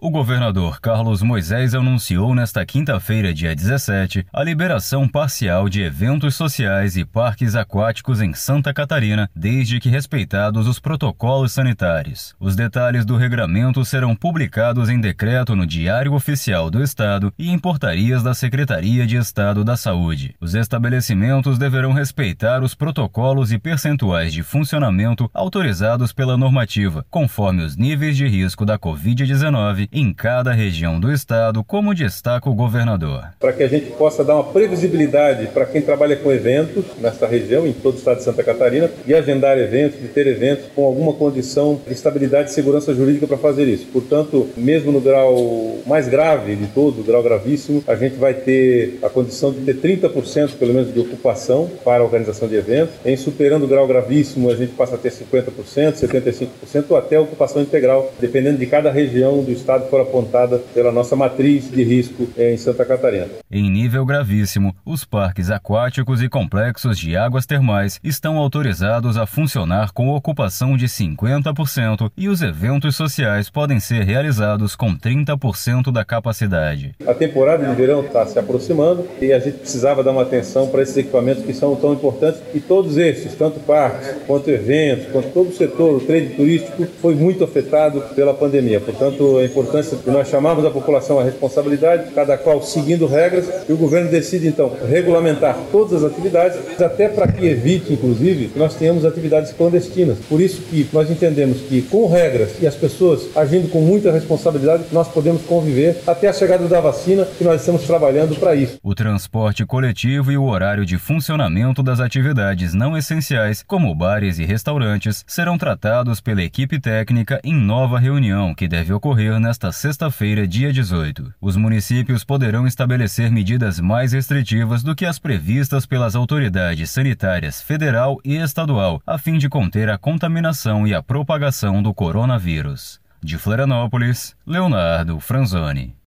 O governador Carlos Moisés anunciou nesta quinta-feira, dia 17, a liberação parcial de eventos sociais e parques aquáticos em Santa Catarina, desde que respeitados os protocolos sanitários. Os detalhes do regramento serão publicados em decreto no Diário Oficial do Estado e em portarias da Secretaria de Estado da Saúde. Os estabelecimentos deverão respeitar os protocolos e percentuais de funcionamento autorizados pela normativa, conforme os níveis de risco da Covid-19 em cada região do estado, como destaca o governador. Para que a gente possa dar uma previsibilidade para quem trabalha com eventos nessa região, em todo o estado de Santa Catarina, de agendar eventos, de ter eventos com alguma condição de estabilidade e segurança jurídica para fazer isso. Portanto, mesmo no grau mais grave de todo, o grau gravíssimo, a gente vai ter a condição de ter 30% pelo menos de ocupação para a organização de eventos. Em superando o grau gravíssimo, a gente passa a ter 50%, 75% ou até a ocupação integral, dependendo de cada região do estado que for apontada pela nossa matriz de risco em Santa Catarina. Em nível gravíssimo, os parques aquáticos e complexos de águas termais estão autorizados a funcionar com ocupação de 50% e os eventos sociais podem ser realizados com 30% da capacidade. A temporada de verão está se aproximando e a gente precisava dar uma atenção para esses equipamentos que são tão importantes, e todos esses, tanto parques, quanto eventos, quanto todo o setor, o trade turístico, foi muito afetado pela pandemia. Portanto, a importância de nós chamarmos a população à responsabilidade, cada qual seguindo regras, e o governo decide, então, regulamentar todas as atividades, até para que evite, inclusive, que nós tenhamos atividades clandestinas. Por isso que nós entendemos que, com regras e as pessoas agindo com muita responsabilidade, nós podemos conviver até a chegada da vacina, que nós estamos trabalhando para isso. O transporte coletivo e o horário de funcionamento das atividades não essenciais, como bares e restaurantes, serão tratados pela equipe técnica em nova reunião que deve ocorrer nesta sexta-feira, dia 18. Os municípios poderão estabelecer medidas mais restritivas do que as previstas pelas autoridades sanitárias federal e estadual, a fim de conter a contaminação e a propagação do coronavírus. De Florianópolis, Leonardo Franzoni.